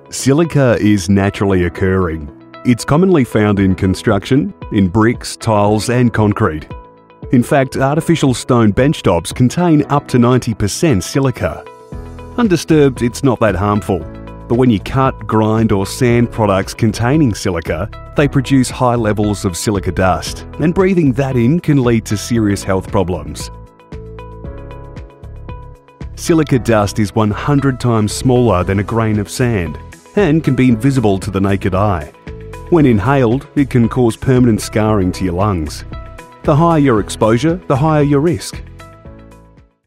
Silica is naturally occurring. It's commonly found in construction, in bricks, tiles and concrete. In fact, artificial stone benchtops contain up to 90% silica. Undisturbed, it's not that harmful. But when you cut, grind or sand products containing silica, they produce high levels of silica dust, and breathing that in can lead to serious health problems. Silica dust is 100 times smaller than a grain of sand and can be invisible to the naked eye. When inhaled, it can cause permanent scarring to your lungs. The higher your exposure, the higher your risk.